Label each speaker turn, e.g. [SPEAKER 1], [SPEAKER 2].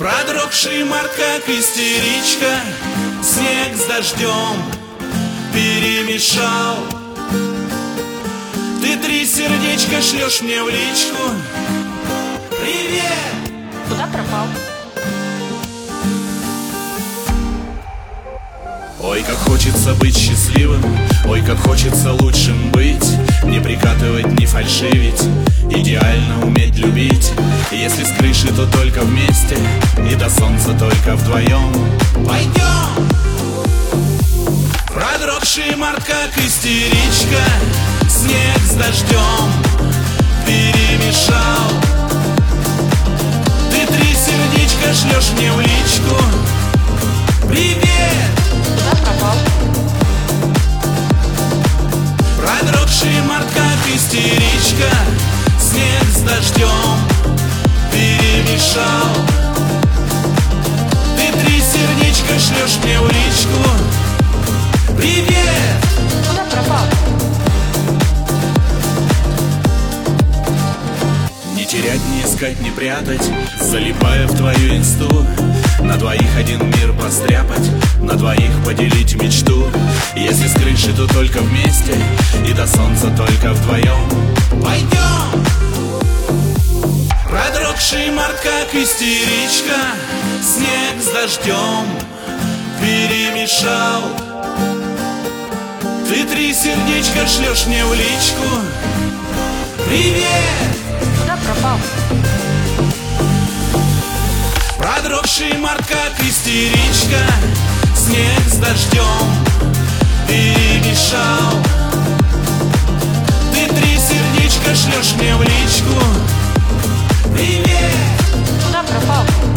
[SPEAKER 1] Продрогший март, как истеричка, снег с дождем перемешал. Ты 3 сердечка шлешь мне в личку. Привет!
[SPEAKER 2] Куда пропал?
[SPEAKER 1] Ой, как хочется быть счастливым, ой, как хочется лучшим быть. Не прикатывать, не фальшивить, идеально уметь любить. Если с крыши, то только вместе, и до солнца только вдвоем. Пойдем! Продрогший март, как истеричка, снег с дождем перемешал. Ты 3 сердечка шлешь мне в личку. Привет!
[SPEAKER 2] Куда пропал?
[SPEAKER 1] Продрогший март, как истеричка, снег с дождем перемешал. Ты 3 сердечка шлешь мне в личку. Привет!
[SPEAKER 2] Куда пропал?
[SPEAKER 1] Не терять, не искать, не прятать, залипая в твою инсту. На двоих один мир постряпать, на двоих поделить мечту. Если с крыши, то только вместе, и до солнца только вдвоем. Пойдем! Продрогший март, как истеричка, снег с дождем перемешал. Ты 3 сердечка шлешь мне в личку. Привет!
[SPEAKER 2] Куда пропал?
[SPEAKER 1] Продрогший март, как истеричка, снег с дождем перемешал. Ты 3 сердечка шлешь мне в личку. Привет!
[SPEAKER 2] Куда пропал?